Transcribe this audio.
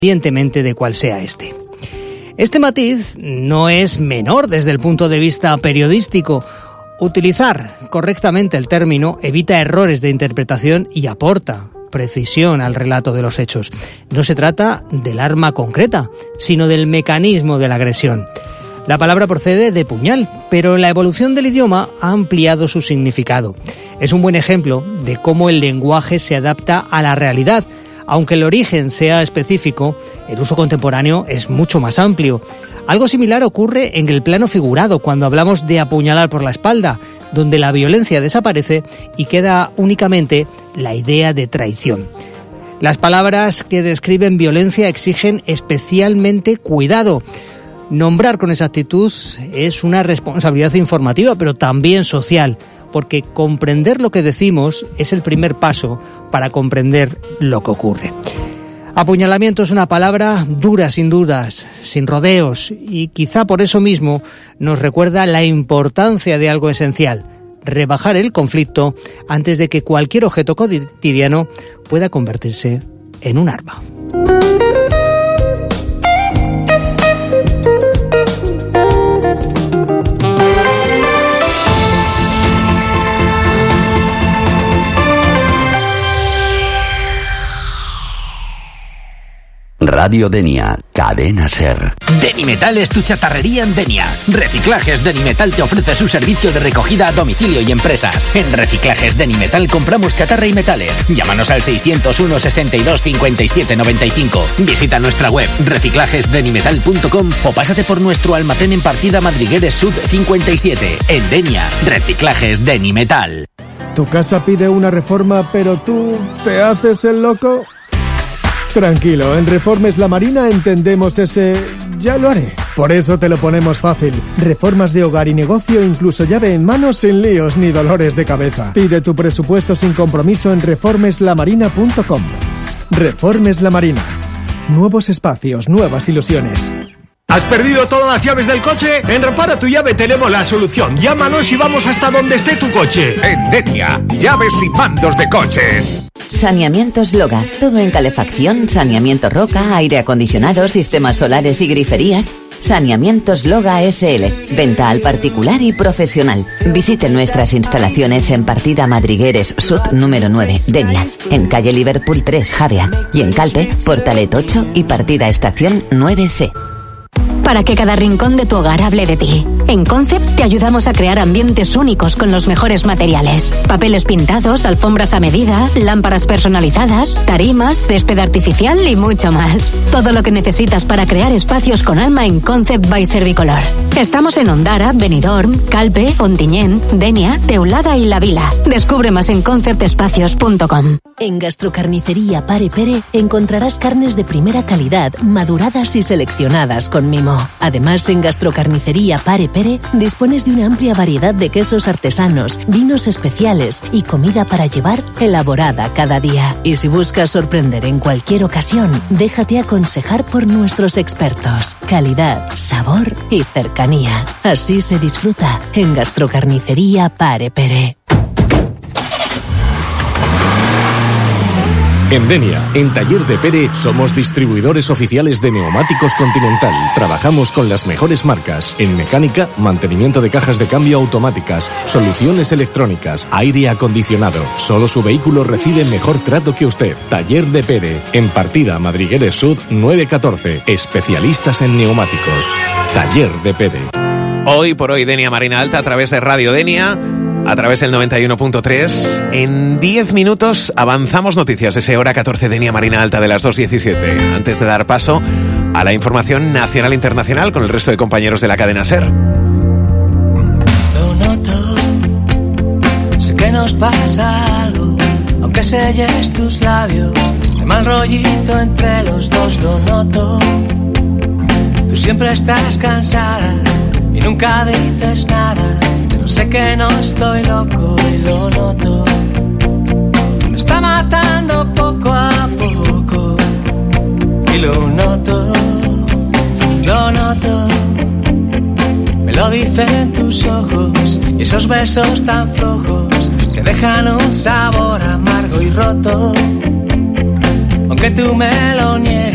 independientemente de cuál sea este. Este matiz no es menor desde el punto de vista periodístico. Utilizar correctamente el término evita errores de interpretación y aporta precisión al relato de los hechos. No se trata del arma concreta, sino del mecanismo de la agresión. La palabra procede de puñal, pero la evolución del idioma ha ampliado su significado. Es un buen ejemplo de cómo el lenguaje se adapta a la realidad. Aunque el origen sea específico, el uso contemporáneo es mucho más amplio. Algo similar ocurre en el plano figurado cuando hablamos de apuñalar por la espalda, donde la violencia desaparece y queda únicamente la idea de traición. Las palabras que describen violencia exigen especialmente cuidado. Nombrar con exactitud es una responsabilidad informativa, pero también social, porque comprender lo que decimos es el primer paso para comprender lo que ocurre. Apuñalamiento es una palabra dura, sin dudas, sin rodeos, y quizá por eso mismo nos recuerda la importancia de algo esencial: rebajar el conflicto antes de que cualquier objeto cotidiano pueda convertirse en un arma. Radio Denia, cadena SER. Denimetal es tu chatarrería en Denia. Reciclajes Denimetal te ofrece su servicio de recogida a domicilio y empresas. En Reciclajes Denimetal compramos chatarra y metales. Llámanos al 601 62 57 95. Visita nuestra web reciclajesdenimetal.com o pásate por nuestro almacén en Partida Madrigueres Sud 57. En Denia, Reciclajes Denimetal. ¿Tu casa pide una reforma pero tú te haces el loco? Tranquilo, en Reformes La Marina entendemos ese "ya lo haré". Por eso te lo ponemos fácil. Reformas de hogar y negocio, incluso llave en mano, sin líos ni dolores de cabeza. Pide tu presupuesto sin compromiso en reformeslamarina.com. Reformes La Marina. Nuevos espacios, nuevas ilusiones. ¿Has perdido todas las llaves del coche? En Repara tu Llave tenemos la solución. Llámanos y vamos hasta donde esté tu coche. En Denia, llaves y mandos de coches. Saneamientos Loga. Todo en calefacción, saneamiento roca, aire acondicionado, sistemas solares y griferías. Saneamientos Loga SL. Venta al particular y profesional. Visite nuestras instalaciones en Partida Madrigueres Sud número 9, Denia. En calle Liverpool 3, Javea. Y en Calpe, Portalet 8 y Partida Estación 9C. Para que cada rincón de tu hogar hable de ti. En Concept te ayudamos a crear ambientes únicos con los mejores materiales. Papeles pintados, alfombras a medida, lámparas personalizadas, tarimas, césped artificial y mucho más. Todo lo que necesitas para crear espacios con alma en Concept by Servicolor. Estamos en Ondara, Benidorm, Calpe, Ontinyent, Denia, Teulada y La Vila. Descubre más en conceptespacios.com. En Gastrocarnicería Pare Pere encontrarás carnes de primera calidad, maduradas y seleccionadas con mimo. Además, en Gastrocarnicería Pare Pere dispones de una amplia variedad de quesos artesanos, vinos especiales y comida para llevar elaborada cada día. Y si buscas sorprender en cualquier ocasión, déjate aconsejar por nuestros expertos. Calidad, sabor y cercanía. Así se disfruta en Gastrocarnicería Pare Pere. En Denia, en Taller de Pere, somos distribuidores oficiales de neumáticos Continental. Trabajamos con las mejores marcas en mecánica, mantenimiento de cajas de cambio automáticas, soluciones electrónicas, aire acondicionado. Solo su vehículo recibe mejor trato que usted. Taller de Pere, en Partida Madrigueres Sud 914. Especialistas en neumáticos. Taller de Pere. Hoy por hoy, Denia Marina Alta a través de Radio Denia. A través del 91.3, en 10 minutos avanzamos noticias ese hora 14 Denia Marina Alta de las 2:17. Antes de dar paso a la información nacional e internacional con el resto de compañeros de la cadena SER. Lo noto, sé que nos pasa algo, aunque selles tus labios, hay mal rollito entre los dos, lo noto. Tú siempre estás cansada y nunca dices nada. Sé que no estoy loco y lo noto. Me está matando poco a poco y lo noto, lo noto. Me lo dicen tus ojos y esos besos tan flojos que dejan un sabor amargo y roto. Aunque tú me lo niegues,